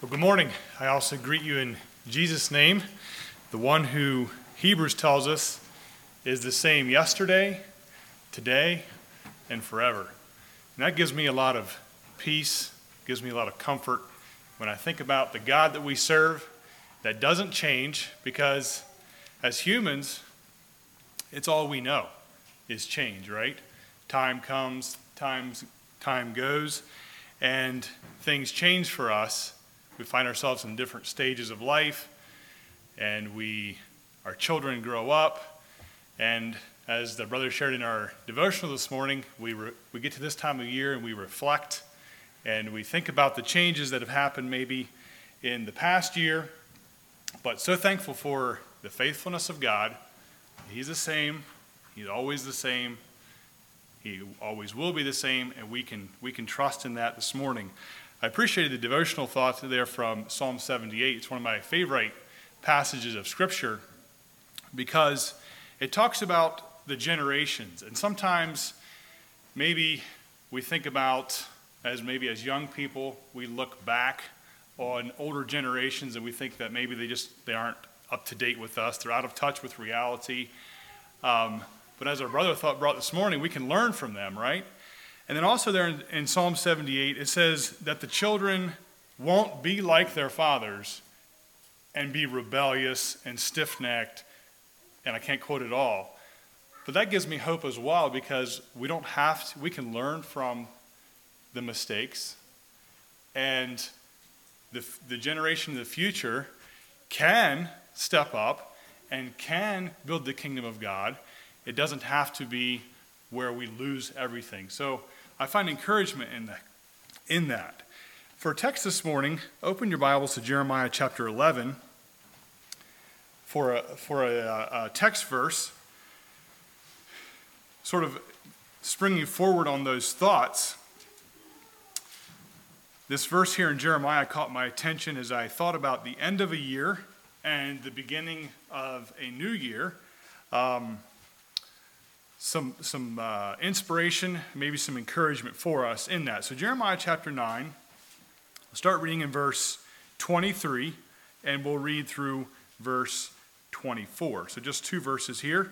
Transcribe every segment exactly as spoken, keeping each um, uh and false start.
Well, good morning. I also greet you in Jesus' name, the one who Hebrews tells us is the same yesterday, today, and forever. And that gives me a lot of peace, gives me a lot of comfort when I think about the God that we serve that doesn't change, because as humans, it's all we know is change, right? Time comes, times, time goes, and things change for us. We find ourselves in different stages of life, and we, our children grow up, and as the brother shared in our devotional this morning, we re, we get to this time of year and we reflect, and we think about the changes that have happened maybe in the past year, but so thankful for the faithfulness of God. He's the same. He's always the same. He always will be the same, and we can we can trust in that this morning. I appreciated the devotional thoughts there from Psalm seventy-eight. It's one of my favorite passages of Scripture because it talks about the generations. And sometimes maybe we think about, as maybe as young people, we look back on older generations and we think that maybe they just they aren't up to date with us. They're out of touch with reality. Um, but as our brother thought brought this morning, we can learn from them, right? And then also there in, in Psalm seventy-eight, it says that the children won't be like their fathers and be rebellious and stiff-necked, and I can't quote it all. But that gives me hope as well, because we don't have to, we can learn from the mistakes, and the, the generation of the future can step up and can build the kingdom of God. It doesn't have to be where we lose everything. So I find encouragement in that. In that. For a text this morning, open your Bibles to Jeremiah chapter eleven for a, for a, a text verse, sort of springing forward on those thoughts. This verse here in Jeremiah caught my attention as I thought about the end of a year and the beginning of a new year. Um, Some some uh, inspiration, maybe some encouragement for us in that. So Jeremiah chapter nine, we'll start reading in verse twenty-three, and we'll read through verse twenty-four. So just two verses here.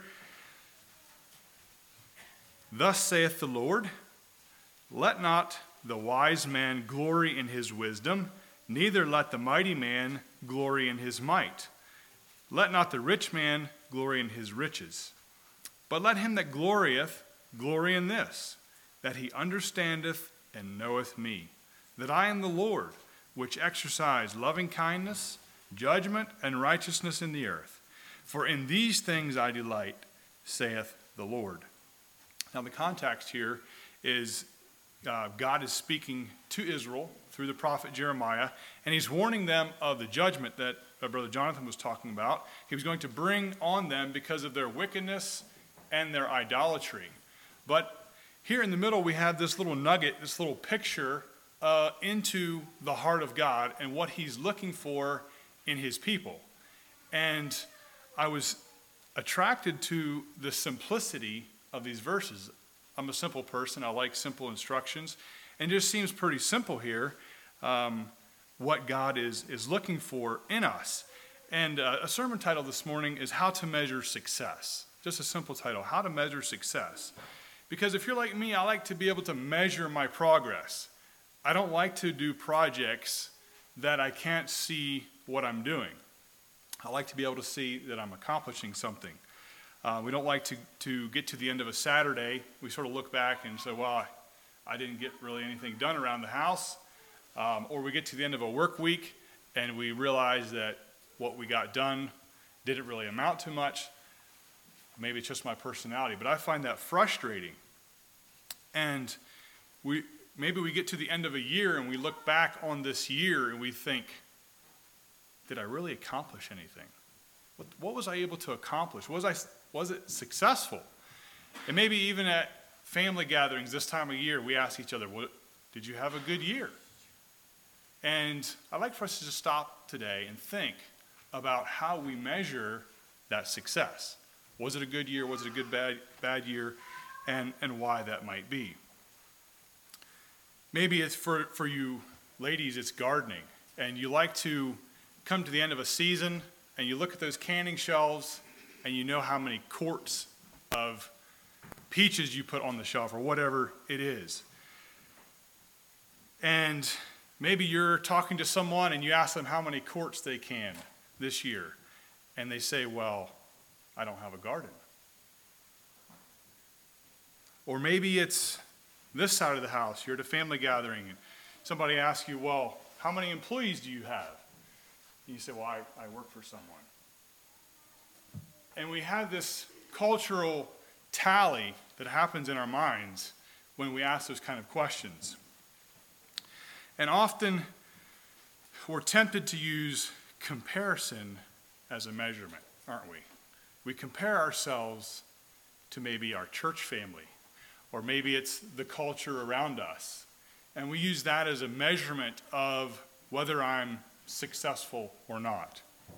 Thus saith the Lord, let not the wise man glory in his wisdom, neither let the mighty man glory in his might. Let not the rich man glory in his riches. But let him that glorieth glory in this, that he understandeth and knoweth me, that I am the Lord, which exercise loving kindness, judgment, and righteousness in the earth. For in these things I delight, saith the Lord. Now the context here is uh, God is speaking to Israel through the prophet Jeremiah, and he's warning them of the judgment that uh, Brother Jonathan was talking about. He was going to bring on them because of their wickedness and their idolatry. But here in the middle we have this little nugget, this little picture uh, into the heart of God and what he's looking for in his people. And I was attracted to the simplicity of these verses. I'm a simple person. I like simple instructions. And it just seems pretty simple here, um, what God is, is looking for in us. And uh, a sermon title this morning is How to Measure Success. Just a simple title, How to Measure Success. Because if you're like me, I like to be able to measure my progress. I don't like to do projects that I can't see what I'm doing. I like to be able to see that I'm accomplishing something. Uh, we don't like to, to get to the end of a Saturday. We sort of look back and say, well, I, I didn't get really anything done around the house. Um, or we get to the end of a work week and we realize that what we got done didn't really amount to much. Maybe it's just my personality, but I find that frustrating. And we maybe we get to the end of a year and we look back on this year and we think, did I really accomplish anything? What, what was I able to accomplish? Was I was it successful? And maybe even at family gatherings this time of year, we ask each other, what, did you have a good year? And I'd like for us to just stop today and think about how we measure that success. Was it a good year? Was it a good, bad, bad year? And, and why that might be. Maybe it's for, for you ladies, it's gardening. and you like to come to the end of a season and you look at those canning shelves and you know how many quarts of peaches you put on the shelf or whatever it is. And maybe you're talking to someone and you ask them how many quarts they can this year. And they say, well, I don't have a garden. Or maybe it's this side of the house. You're at a family gathering and somebody asks you, well, how many employees do you have? And you say, well, I, I work for someone. And we have this cultural tally that happens in our minds when we ask those kind of questions. And often we're tempted to use comparison as a measurement, aren't we? We compare ourselves to maybe our church family, or maybe it's the culture around us. And we use that as a measurement of whether I'm successful or not.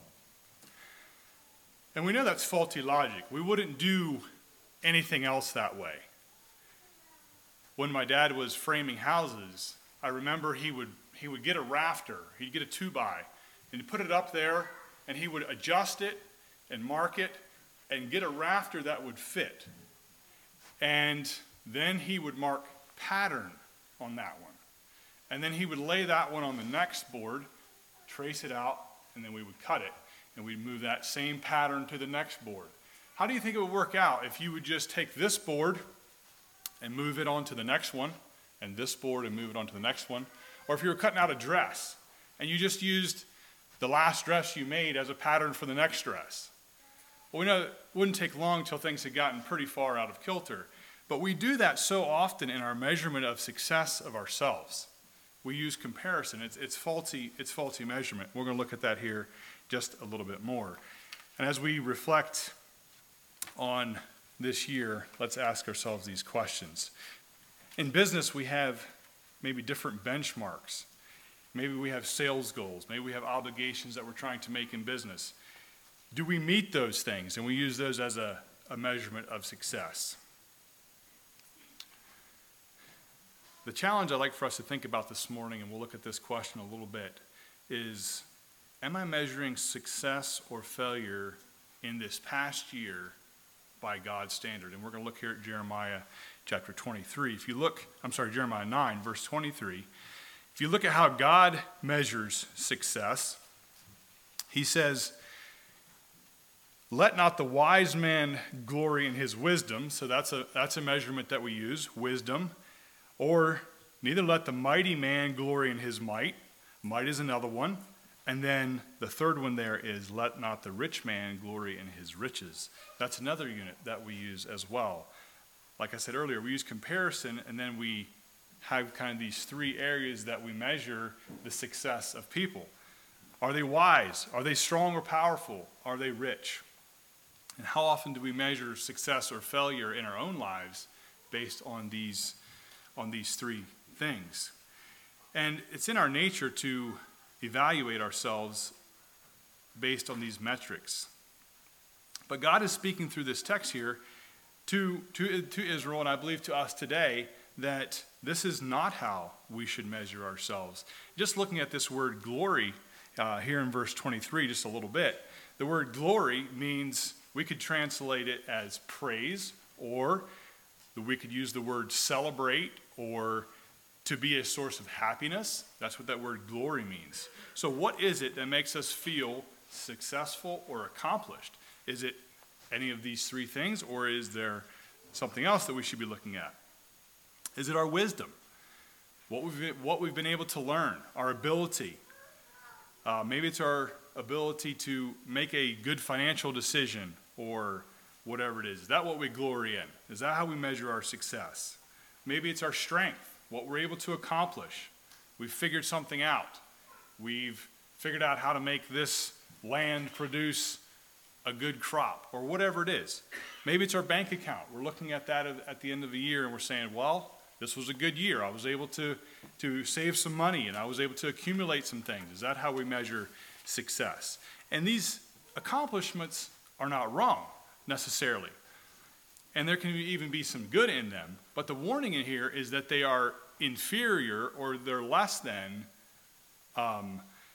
And we know that's faulty logic. We wouldn't do anything else that way. When my dad was framing houses, I remember he would he would get a rafter, he'd get a two-by, and he'd put it up there, and he would adjust it and mark it and get a rafter that would fit. And then he would mark pattern on that one. And then he would lay that one on the next board, trace it out, and then we would cut it. And we'd move that same pattern to the next board. How do you think it would work out if you would just take this board and move it on to the next one, and this board and move it on to the next one? Or if you were cutting out a dress, and you just used the last dress you made as a pattern for the next dress. Well, we know it wouldn't take long until things had gotten pretty far out of kilter. But we do that so often in our measurement of success of ourselves. We use comparison. It's, it's faulty, it's faulty measurement. We're going to look at that here just a little bit more. And as we reflect on this year, let's ask ourselves these questions. In business, we have maybe different benchmarks. Maybe we have sales goals. Maybe we have obligations that we're trying to make in business. Do we meet those things? And we use those as a, a measurement of success. The challenge I'd like for us to think about this morning, and we'll look at this question a little bit, is, am I measuring success or failure in this past year by God's standard? And we're going to look here at Jeremiah chapter twenty-three. If you look, I'm sorry, Jeremiah nine, verse twenty-three. If you look at how God measures success, he says, let not the wise man glory in his wisdom. So that's a, that's a measurement that we use, wisdom. Or neither let the mighty man glory in his might. Might is another one. And then the third one there is let not the rich man glory in his riches. That's another unit that we use as well. Like I said earlier, we use comparison, and then we have kind of these three areas that we measure the success of people. Are they wise? Are they strong or powerful? Are they rich? And how often do we measure success or failure in our own lives based on these on these three things? And it's in our nature to evaluate ourselves based on these metrics. But God is speaking through this text here to, to, to Israel, and I believe to us today, that this is not how we should measure ourselves. Just looking at this word glory uh, here in verse twenty-three just a little bit, the word glory means, we could translate it as praise, or we could use the word celebrate, or to be a source of happiness. That's what that word glory means. So what is it that makes us feel successful or accomplished? Is it any of these three things, or is there something else that we should be looking at? Is it our wisdom? What we've been, what we've been able to learn, our ability. Uh, maybe it's our ability to make a good financial decision, or whatever it is. Is that what we glory in? Is that how we measure our success? Maybe it's our strength, what we're able to accomplish. We've figured something out. We've figured out how to make this land produce a good crop, or whatever it is. Maybe it's our bank account. We're looking at that at the end of the year and we're saying, well, this was a good year. I was able to, to save some money and I was able to accumulate some things. Is that how we measure success? And these accomplishments are not wrong necessarily. And there can even be some good in them. But the warning in here is that they are inferior, or they're less than um,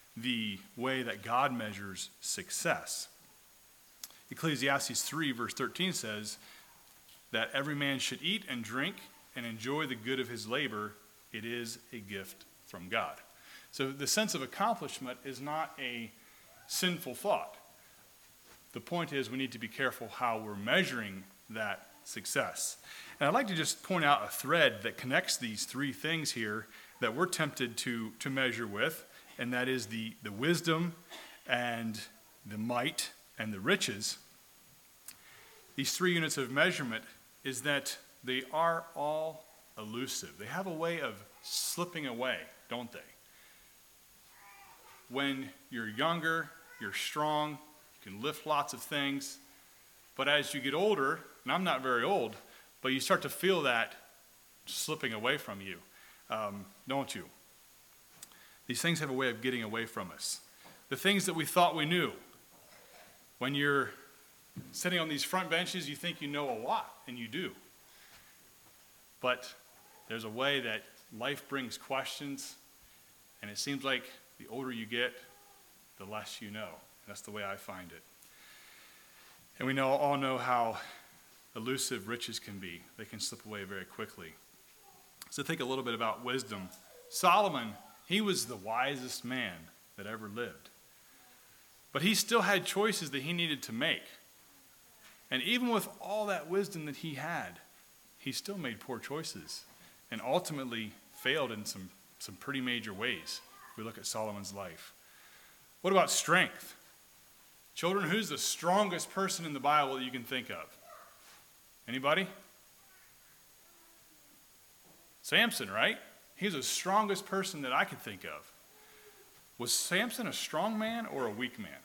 the way that God measures success. Ecclesiastes three, verse thirteen says that every man should eat and drink and enjoy the good of his labor. It is a gift from God. So the sense of accomplishment is not a sinful thought. The point is we need to be careful how we're measuring that success. And I'd like to just point out a thread that connects these three things here that we're tempted to, to measure with, and that is the, the wisdom and the might and the riches. These three units of measurement is that they are all elusive. They have a way of slipping away, don't they? When you're younger, you're strong, you can lift lots of things, but as you get older, and I'm not very old, but you start to feel that slipping away from you, um, don't you? These things have a way of getting away from us. The things that we thought we knew. When you're sitting on these front benches, you think you know a lot, and you do. But there's a way that life brings questions, and it seems like the older you get, the less you know. That's the way I find it. And we know, all know how elusive riches can be. They can slip away very quickly. So think a little bit about wisdom. Solomon, he was the wisest man that ever lived. But he still had choices that he needed to make. And even with all that wisdom that he had, he still made poor choices and ultimately failed in some, some pretty major ways if we look at Solomon's life. What about strength? Children, who's the strongest person in the Bible that you can think of? Anybody? Samson, right? He's the strongest person that I could think of. Was Samson a strong man or a weak man?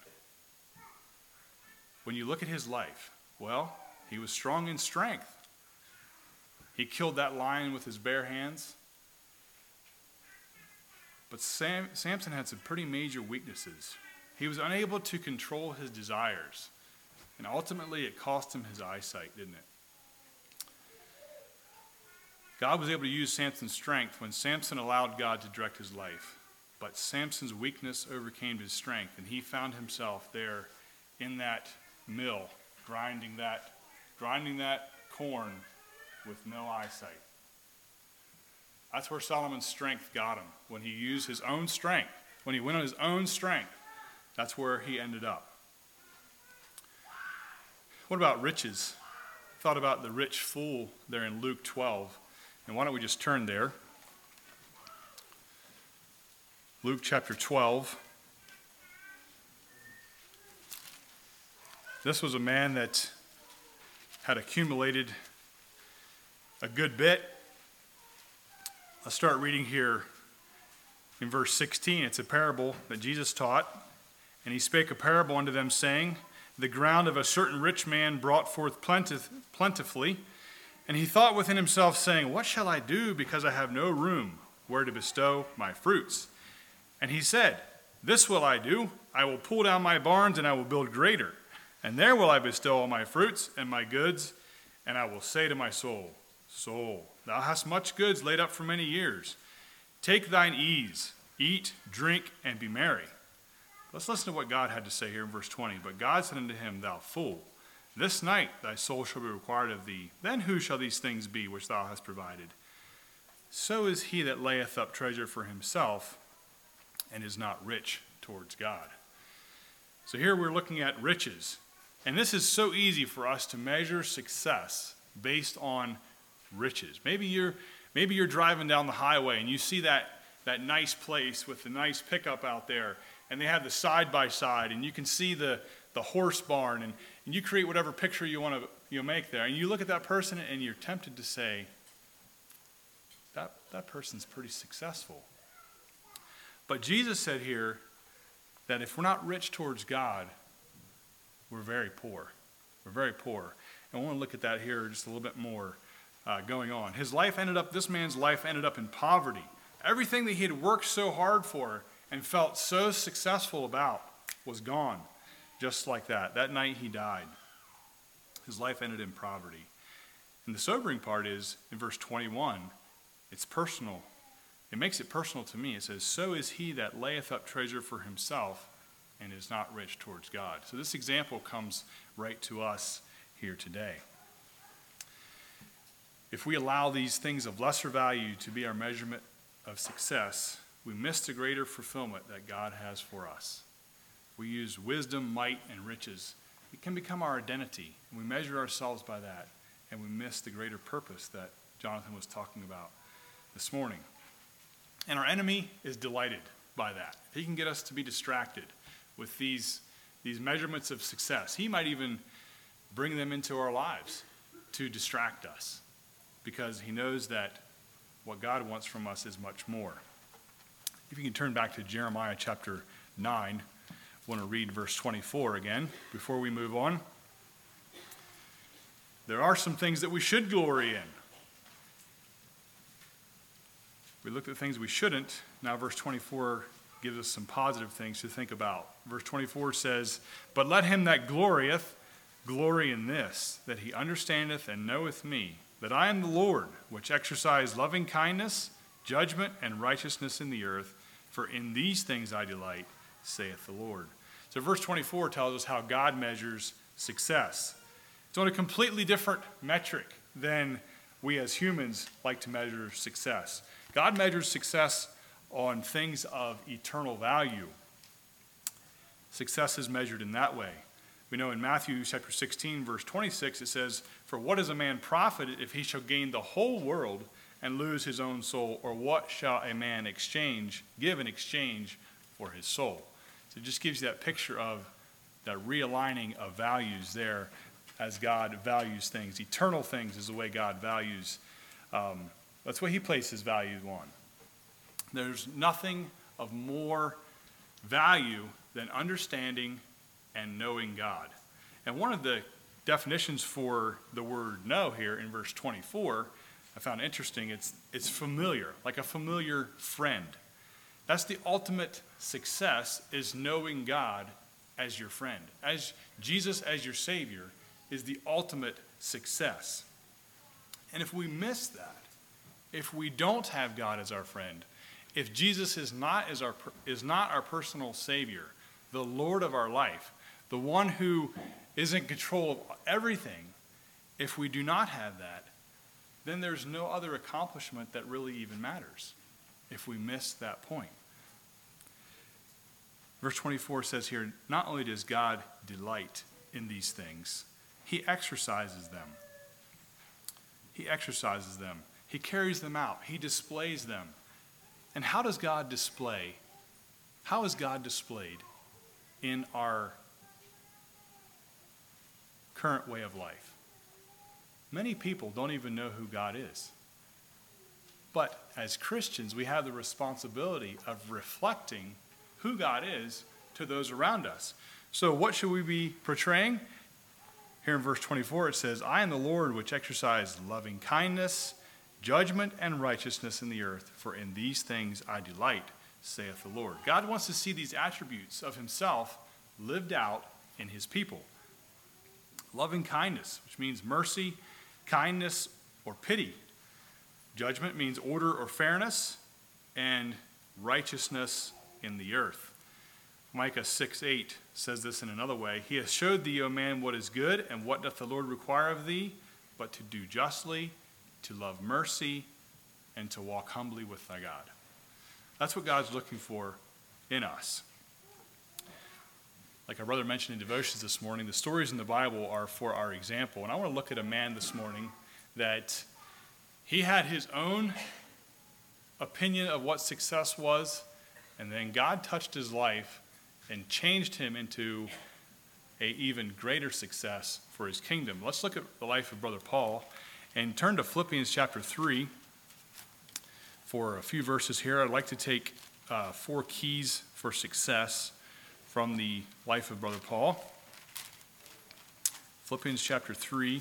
When you look at his life, well, he was strong in strength. He killed that lion with his bare hands. But Sam, Samson had some pretty major weaknesses. He was unable to control his desires. And ultimately, it cost him his eyesight, didn't it? God was able to use Samson's strength when Samson allowed God to direct his life. But Samson's weakness overcame his strength, and he found himself there in that mill, grinding that, grinding that corn with no eyesight. That's where Solomon's strength got him. When he used his own strength, when he went on his own strength, that's where he ended up. What about riches? I thought about the rich fool there in Luke twelve. And why don't we just turn there? Luke chapter twelve. This was a man that had accumulated a good bit. I'll start reading here in verse sixteen. It's a parable that Jesus taught. And he spake a parable unto them, saying, the ground of a certain rich man brought forth plentif- plentifully. And he thought within himself, saying, what shall I do, because I have no room where to bestow my fruits? And he said, this will I do. I will pull down my barns, and I will build greater. And there will I bestow all my fruits and my goods. And I will say to my soul, soul, thou hast much goods laid up for many years. Take thine ease, eat, drink, and be merry. Let's listen to what God had to say here in verse twenty. But God said unto him, thou fool, this night thy soul shall be required of thee. Then who shall these things be which thou hast provided? So is he that layeth up treasure for himself and is not rich towards God. So here we're looking at riches. And this is so easy for us to measure success based on riches. Maybe you're, maybe you're driving down the highway and you see that, that nice place with the nice pickup out there. And they have the side-by-side, and you can see the, the horse barn, and, and you create whatever picture you want to you know, make there. And you look at that person, and you're tempted to say, that, that person's pretty successful. But Jesus said here that if we're not rich towards God, we're very poor. We're very poor. And I want to look at that here just a little bit more uh, going on. His life ended up, this man's life ended up in poverty. Everything that he had worked so hard for and felt so successful about was gone, just like that. That night he died. His life ended in poverty. And the sobering part is, in verse twenty-one, it's personal. it makes it personal to me. It says, so is he that layeth up treasure for himself and is not rich towards God. So this example comes right to us here today. If we allow these things of lesser value to be our measurement of success, we miss the greater fulfillment that God has for us. We use wisdom, might, and riches. It can become our identity, and we measure ourselves by that, and we miss the greater purpose that Jonathan was talking about this morning. And our enemy is delighted by that. If he can get us to be distracted with these, these measurements of success, he might even bring them into our lives to distract us, because he knows that what God wants from us is much more. If you can turn back to Jeremiah chapter nine, I want to read verse twenty-four again before we move on. There are some things that we should glory in. We looked at things we shouldn't. Now verse twenty-four gives us some positive things to think about. Verse twenty-four says, but let him that glorieth glory in this, that he understandeth and knoweth me, that I am the Lord, which exercise loving kindness, judgment, and righteousness in the earth, for in these things I delight, saith the Lord. So verse twenty-four tells us how God measures success. It's on a completely different metric than we as humans like to measure success. God measures success on things of eternal value. Success is measured in that way. We know in Matthew chapter sixteen, verse twenty-six, it says, for what is a man profited if he shall gain the whole world and lose his own soul? Or what shall a man exchange, give in exchange for his soul? So it just gives you that picture of that realigning of values there as God values things. Eternal things is the way God values. Um, that's what he places value on. There's nothing of more value than understanding and knowing God. And one of the definitions for the word know here in verse twenty-four, I found interesting. It's, it's familiar, like a familiar friend. That's the ultimate success, is knowing God as your friend. As Jesus as your Savior is the ultimate success. And if we miss that, if we don't have God as our friend, if Jesus is not, as our, is not our personal Savior, the Lord of our life, the one who is in control of everything, if we do not have that, then there's no other accomplishment that really even matters if we miss that point. Verse twenty-four says here, not only does God delight in these things, he exercises them. He exercises them. He carries them out. He displays them. And how does God display? How is God displayed in our current way of life? Many people don't even know who God is. But as Christians, we have the responsibility of reflecting who God is to those around us. So what should we be portraying? Here in verse twenty-four it says, I am the Lord which exercise loving kindness, judgment, and righteousness in the earth, for in these things I delight, saith the Lord. God wants to see these attributes of himself lived out in his people. Loving kindness, which means mercy, kindness, or pity. Judgment means order or fairness, and righteousness in the earth. Micah six eight says this in another way. He has showed thee, O man, what is good, and what doth the Lord require of thee, but to do justly, to love mercy, and to walk humbly with thy God. That's what God's looking for in us. Like our brother mentioned in devotions this morning, the stories in the Bible are for our example. And I want to look at a man this morning that he had his own opinion of what success was, and then God touched his life and changed him into an even greater success for his kingdom. Let's look at the life of Brother Paul and turn to Philippians chapter three for a few verses here. I'd like to take uh, four keys for success from the life of Brother Paul. Philippians chapter three.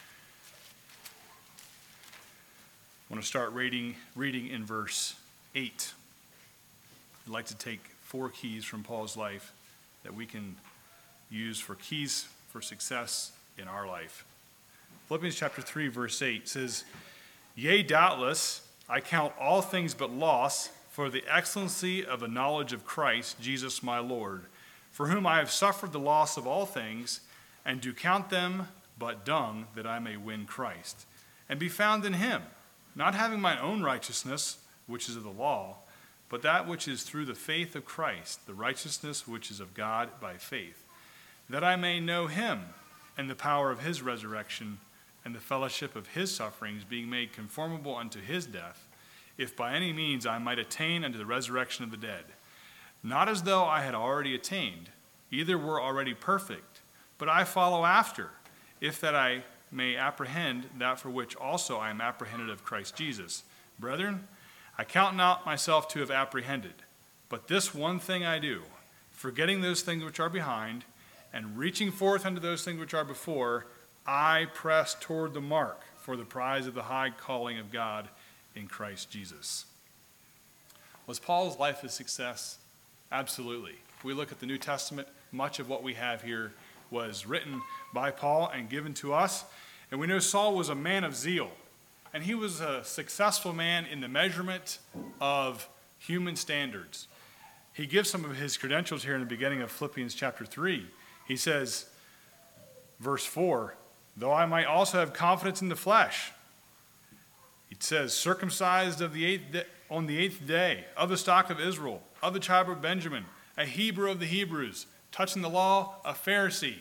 I want to start reading, reading in verse eight. I'd like to take four keys from Paul's life that we can use for keys for success in our life. Philippians chapter three, verse eight says, Yea, doubtless, I count all things but loss for the excellency of the knowledge of Christ Jesus my Lord, for whom I have suffered the loss of all things, and do count them but dung, that I may win Christ, and be found in him, not having my own righteousness, which is of the law, but that which is through the faith of Christ, the righteousness which is of God by faith, that I may know him and the power of his resurrection, and the fellowship of his sufferings, being made conformable unto his death, if by any means I might attain unto the resurrection of the dead. Not as though I had already attained, either were already perfect, but I follow after, if that I may apprehend that for which also I am apprehended of Christ Jesus. Brethren, I count not myself to have apprehended, but this one thing I do, forgetting those things which are behind, and reaching forth unto those things which are before, I press toward the mark for the prize of the high calling of God in Christ Jesus. Was Paul's life a success? Absolutely. If we look at the New Testament, much of what we have here was written by Paul and given to us. And we know Saul was a man of zeal, and he was a successful man in the measurement of human standards. He gives some of his credentials here in the beginning of Philippians chapter three. He says, verse four, though I might also have confidence in the flesh. It says, circumcised of the eighth day, on the eighth day, of the stock of Israel, of the tribe of Benjamin, a Hebrew of the Hebrews, touching the law, a Pharisee.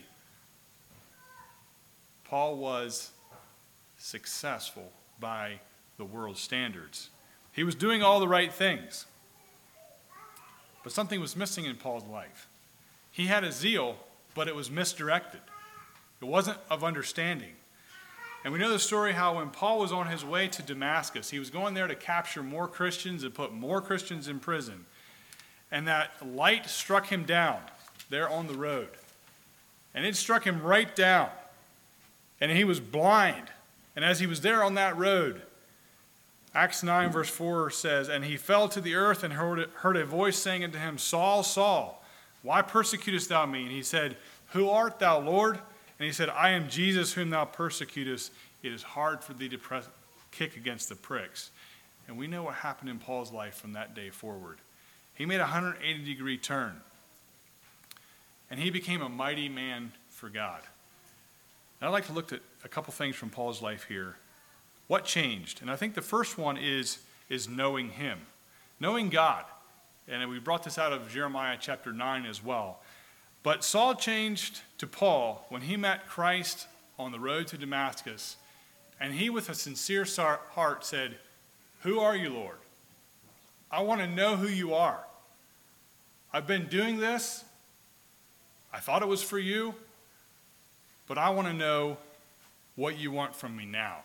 Paul was successful by the world's standards. He was doing all the right things. But something was missing in Paul's life. He had a zeal, but it was misdirected. It wasn't of understanding. And we know the story how when Paul was on his way to Damascus, he was going there to capture more Christians and put more Christians in prison. And that light struck him down there on the road. And it struck him right down. And he was blind. And as he was there on that road, Acts nine verse four says, and he fell to the earth and heard, heard a voice saying unto him, Saul, Saul, why persecutest thou me? And he said, who art thou, Lord? And he said, I am Jesus whom thou persecutest. It is hard for thee to press, kick against the pricks. And we know what happened in Paul's life from that day forward. He made a one hundred eighty degree turn. And he became a mighty man for God. And I'd like to look at a couple things from Paul's life here. What changed? And I think the first one is, is knowing him. Knowing God. And we brought this out of Jeremiah chapter nine as well. But Saul changed to Paul when he met Christ on the road to Damascus. And he, with a sincere heart, said, who are you, Lord? I want to know who you are. I've been doing this. I thought it was for you. But I want to know what you want from me now.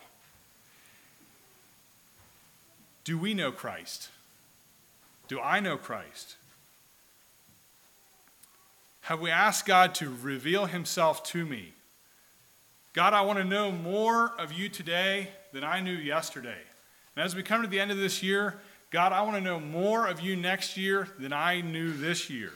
Do we know Christ? Do I know Christ? Have we asked God to reveal himself to me? God, I want to know more of you today than I knew yesterday. And as we come to the end of this year, God, I want to know more of you next year than I knew this year.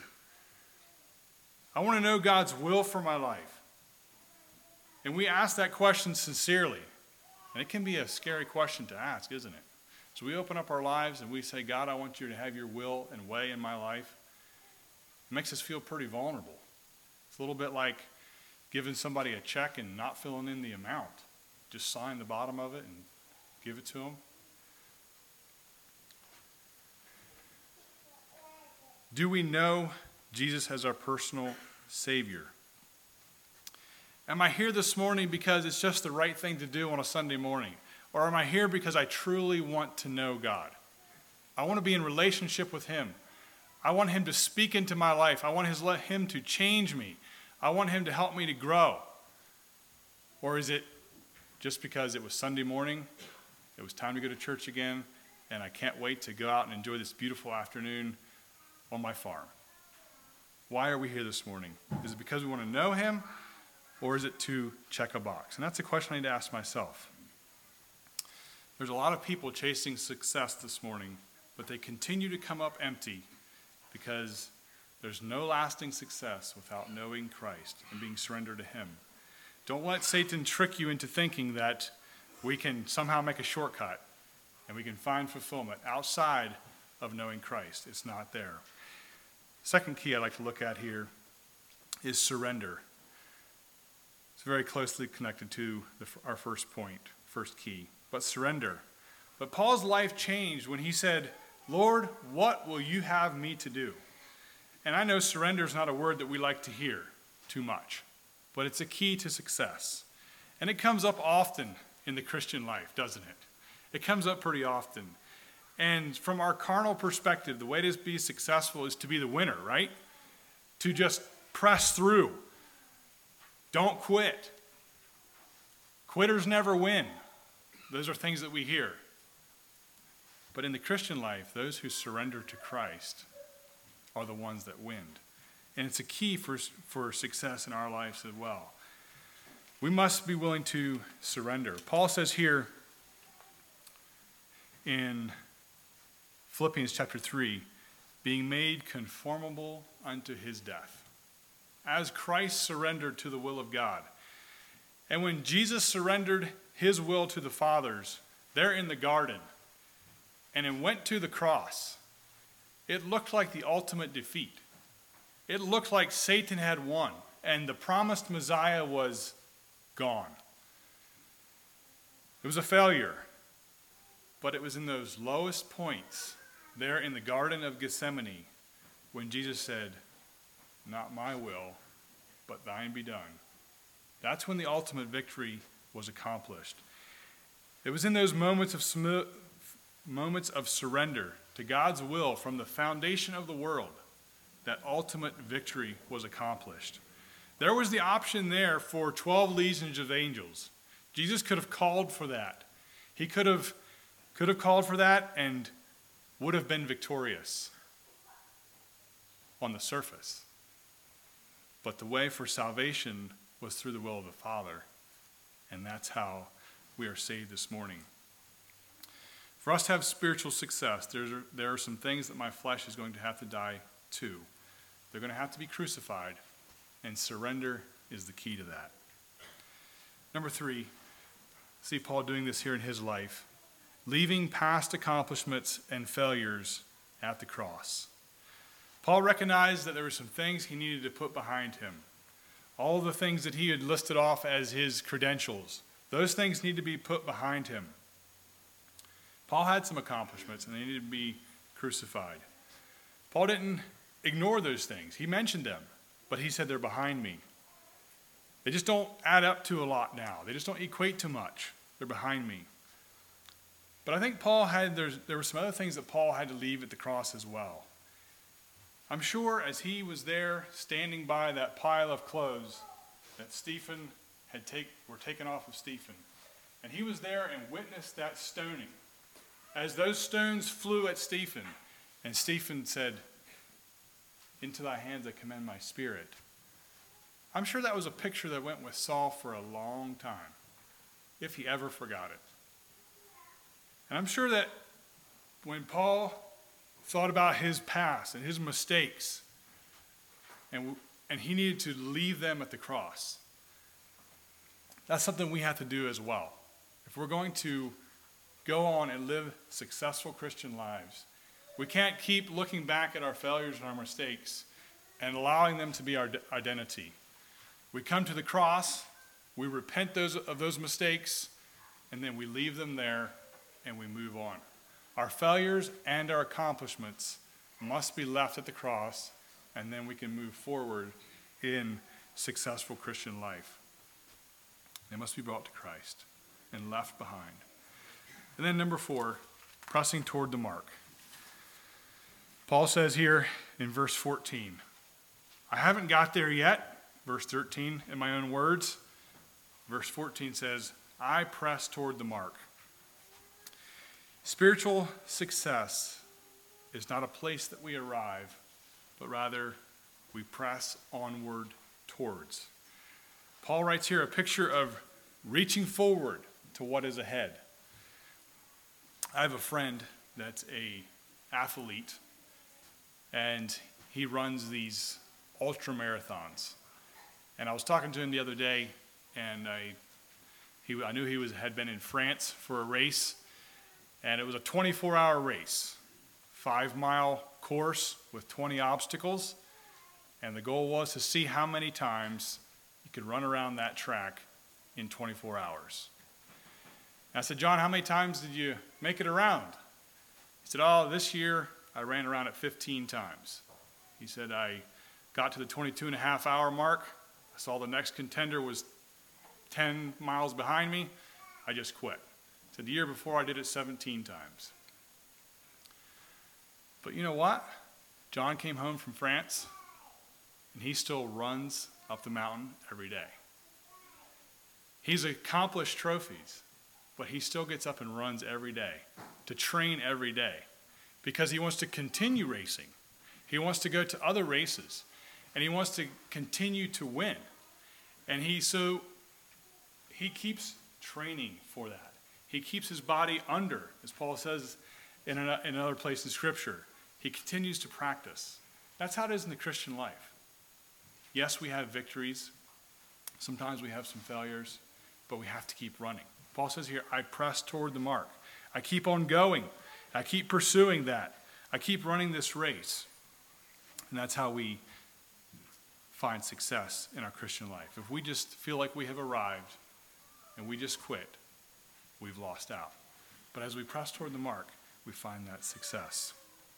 I want to know God's will for my life. And we ask that question sincerely. And it can be a scary question to ask, isn't it? So we open up our lives and we say, God, I want you to have your will and way in my life. It makes us feel pretty vulnerable. It's a little bit like giving somebody a check and not filling in the amount. Just sign the bottom of it and give it to them. Do we know Jesus as our personal Savior? Am I here this morning because it's just the right thing to do on a Sunday morning? Or am I here because I truly want to know God? I want to be in relationship with him. I want him to speak into my life. I want his, let him to change me. I want him to help me to grow. Or is it just because it was Sunday morning, it was time to go to church again, and I can't wait to go out and enjoy this beautiful afternoon on my farm? Why are we here this morning? Is it because we want to know him, or is it to check a box? And that's a question I need to ask myself. There's a lot of people chasing success this morning, but they continue to come up empty because there's no lasting success without knowing Christ and being surrendered to him. Don't let Satan trick you into thinking that we can somehow make a shortcut. And we can find fulfillment outside of knowing Christ. It's not there. Second key I'd like to look at here is surrender. It's very closely connected to the, our first point, first key, but surrender. But Paul's life changed when he said, Lord, what will you have me to do? And I know surrender is not a word that we like to hear too much, but it's a key to success. And it comes up often in the Christian life, doesn't it? It comes up pretty often. And from our carnal perspective, the way to be successful is to be the winner, right? To just press through. Don't quit. Quitters never win. Those are things that we hear. But in the Christian life, those who surrender to Christ are the ones that win. And it's a key for, for success in our lives as well. We must be willing to surrender. Paul says here in Philippians chapter three, being made conformable unto his death, as Christ surrendered to the will of God. And when Jesus surrendered his will to the Father's there in the garden, and it went to the cross, it looked like the ultimate defeat. It looked like Satan had won, and the promised Messiah was gone. It was a failure. But it was in those lowest points, there in the Garden of Gethsemane, when Jesus said, not my will, but thine be done. That's when the ultimate victory was accomplished. It was in those moments of sm- moments of surrender to God's will from the foundation of the world that ultimate victory was accomplished. There was the option there for twelve legions of angels. Jesus could have called for that. He could have Could have called for that and would have been victorious on the surface. But the way for salvation was through the will of the Father. And that's how we are saved this morning. For us to have spiritual success, there's, there are some things that my flesh is going to have to die to. They're going to have to be crucified. And surrender is the key to that. Number three, see Paul doing this here in his life. Leaving past accomplishments and failures at the cross. Paul recognized that there were some things he needed to put behind him. All the things that he had listed off as his credentials, those things need to be put behind him. Paul had some accomplishments and they needed to be crucified. Paul didn't ignore those things. He mentioned them, but he said they're behind me. They just don't add up to a lot now. They just don't equate to much. They're behind me. But I think Paul had, there were some other things that Paul had to leave at the cross as well. I'm sure as he was there standing by that pile of clothes that Stephen had take, were taken off of Stephen, and he was there and witnessed that stoning. As those stones flew at Stephen, and Stephen said, into thy hands I commend my spirit. I'm sure that was a picture that went with Saul for a long time, if he ever forgot it. And I'm sure that when Paul thought about his past and his mistakes, and, and he needed to leave them at the cross, that's something we have to do as well. If we're going to go on and live successful Christian lives, we can't keep looking back at our failures and our mistakes and allowing them to be our identity. We come to the cross, we repent those, of those mistakes, and then we leave them there and we move on. Our failures and our accomplishments must be left at the cross, and then we can move forward in successful Christian life. They must be brought to Christ and left behind. And then number four, pressing toward the mark. Paul says here in verse fourteen, I haven't got there yet. Verse thirteen, in my own words. Verse fourteen says, I press toward the mark. Spiritual success is not a place that we arrive, but rather we press onward towards. Paul writes here a picture of reaching forward to what is ahead. I have a friend that's a athlete, and he runs these ultra marathons. And I was talking to him the other day, and I he I knew he was had been in France for a race. And it was a twenty-four hour race, five mile course with twenty obstacles. And the goal was to see how many times you could run around that track in twenty-four hours. And I said, John, how many times did you make it around? He said, oh, this year I ran around it fifteen times. He said, I got to the twenty-two and a half hour mark. I saw the next contender was ten miles behind me. I just quit. He said, the year before I did it seventeen times. But you know what? John came home from France, and he still runs up the mountain every day. He's accomplished trophies, but he still gets up and runs every day to train every day because he wants to continue racing. He wants to go to other races, and he wants to continue to win. And he so he keeps training for that. He keeps his body under, as Paul says in another place in Scripture. He continues to practice. That's how it is in the Christian life. Yes, we have victories. Sometimes we have some failures, but we have to keep running. Paul says here, I press toward the mark. I keep on going. I keep pursuing that. I keep running this race. And that's how we find success in our Christian life. If we just feel like we have arrived and we just quit, we've lost out. But as we press toward the mark, we find that success.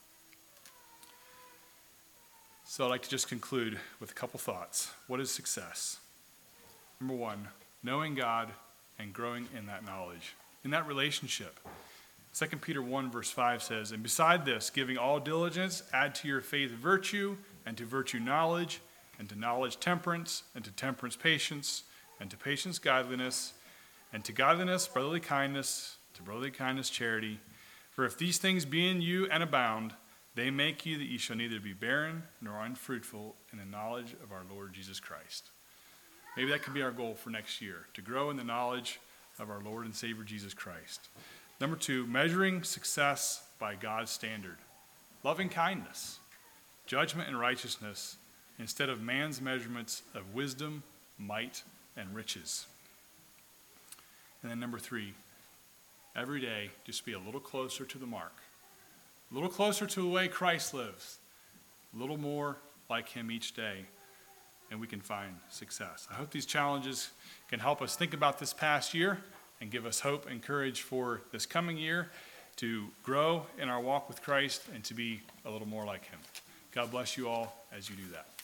So I'd like to just conclude with a couple thoughts. What is success? Number one, knowing God and growing in that knowledge, in that relationship. Second Peter one verse five says, and beside this, giving all diligence, add to your faith virtue, and to virtue knowledge, and to knowledge temperance, and to temperance patience, and to patience godliness, and to godliness brotherly kindness, to brotherly kindness charity. For if these things be in you and abound, they make you that ye shall neither be barren nor unfruitful in the knowledge of our Lord Jesus Christ. Maybe that could be our goal for next year, to grow in the knowledge of our Lord and Savior Jesus Christ. Number two, measuring success by God's standard. Loving kindness, judgment and righteousness, instead of man's measurements of wisdom, might, and riches. And then number three, every day just be a little closer to the mark. A little closer to the way Christ lives. A little more like him each day, and we can find success. I hope these challenges can help us think about this past year and give us hope and courage for this coming year to grow in our walk with Christ and to be a little more like him. God bless you all as you do that.